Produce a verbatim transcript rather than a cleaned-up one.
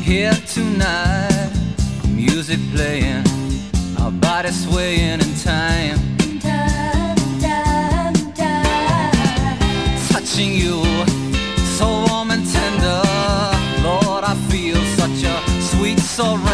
here tonight, music playing, our bodies swaying in time. Time, time, time. Touching you, so warm and tender, Lord, I feel such a sweet surrender.